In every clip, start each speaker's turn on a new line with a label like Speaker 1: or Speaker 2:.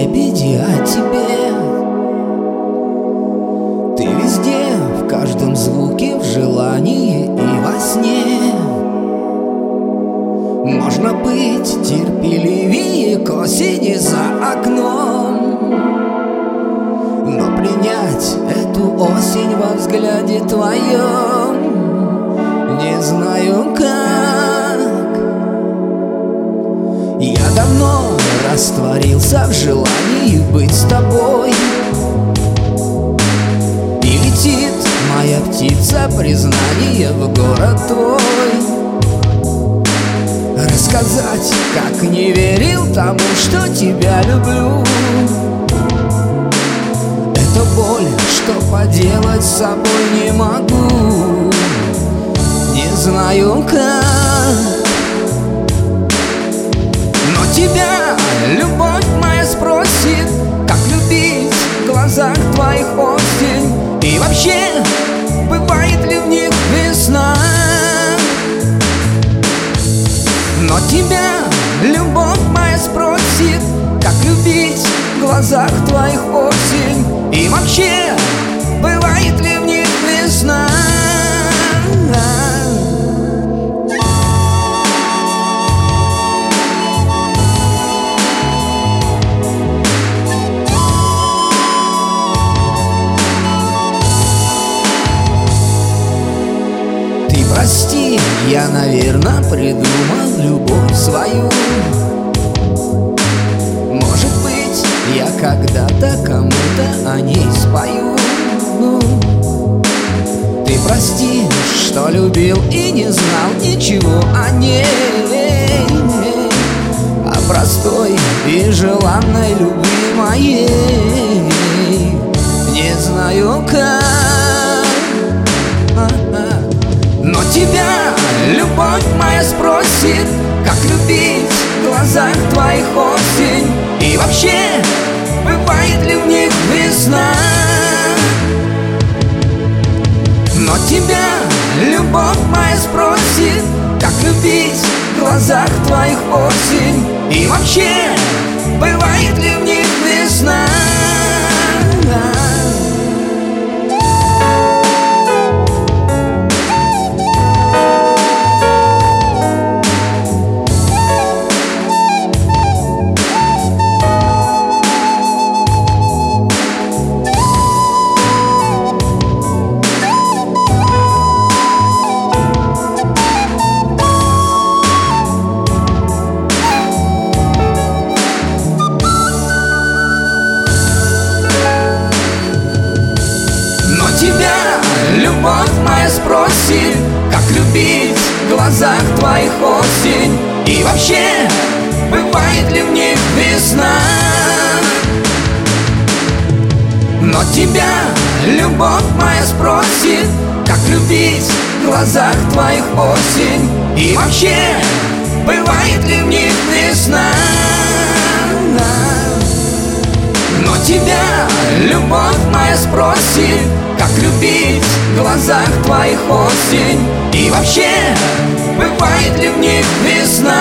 Speaker 1: лебеди о тебе. Ты везде, в каждом звуке, в желании и во сне. Можно быть терпеливее к осени за окном, но принять эту осень во взгляде твоем не знаю как. Я давно растворился в желании быть с тобой, и летит моя птица признание в город твой. Рассказать, как не верил тому, что тебя люблю. Это боль, что поделать с собой не могу, не знаю как. Но тебя любовь моя спросит, как любить в глазах твоих осень, и вообще, бывает ли в них весна? Но тебя любовь моя спросит, как любить в глазах твоих осень, и вообще, бывает ли в них весна? Прости, я, наверное, придумал любовь свою. Может быть, я когда-то кому-то о ней спою. Ты прости, что любил и не знал ничего о ней, о простой и желанной любви моей не знаю как. Но тебя любовь моя спросит, как любить в глазах твоих осень, и вообще, бывает ли в них весна? Но тебя любовь моя спросит, как любить в глазах твоих осень, и вообще, бывает ли в них весна? Тебя любовь моя спросит, как любить в глазах твоих осень, и вообще, бывает ли в них весна? Но тебя любовь моя спросит, как любить в глазах твоих осень, и вообще, бывает ли в них весна? Но тебя любовь моя спросит, как любить в глазах твоих осень, и вообще, бывает ли в них весна?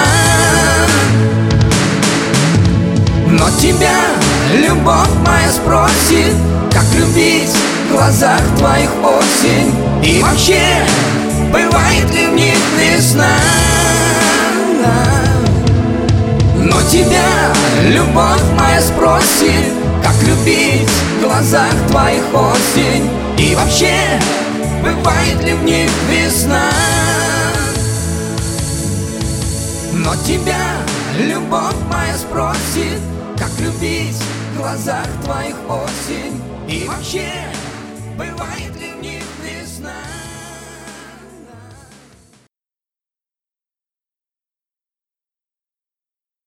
Speaker 1: Но тебя любовь моя спросит, как любить в глазах твоих осень, и вообще, бывает ли в них весна? Но тебя любовь моя спросит, как любить в глазах твоих осень, и вообще, бывает ли в них весна? Но тебя любовь моя спросит, как любить в глазах твоих осень, и вообще, бывает ли